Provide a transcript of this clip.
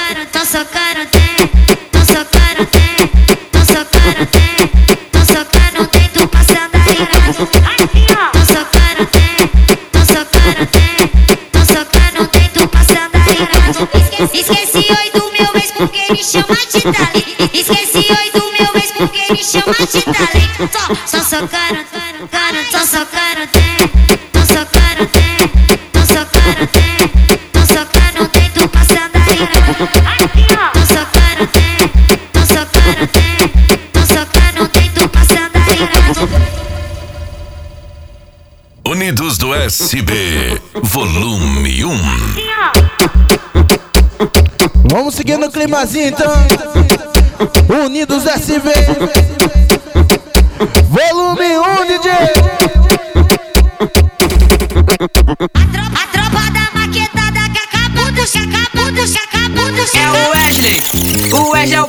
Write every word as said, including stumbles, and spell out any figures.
socando, tô socando, tem. Tô socando, tem. Tô socando, tem. Tô socando, tem. Tu passando aí, tô socando, tem. Tô socando, tem. Tô socando, tem. Tu passando aí, esqueci oito mil vezes porque me chama de dali. Esqueci oito mil vezes porque me chama de dali. Tô, tô socando, socando, tô socando, tem. Tô socando, tem. Tô socando, tem. Tô socando, tem. Tu passando aí, tô socando, tem. Tô socando, tem. Tô socando, tem. Tu passando aí. Unidos do S B, volume um. Vamos seguir no climazinho então. Unidos S B, volume um, D J. A tropa da maquetada que acabou do chacabu, do chacabu, do chacabu. É o Wesley, o Wesley é o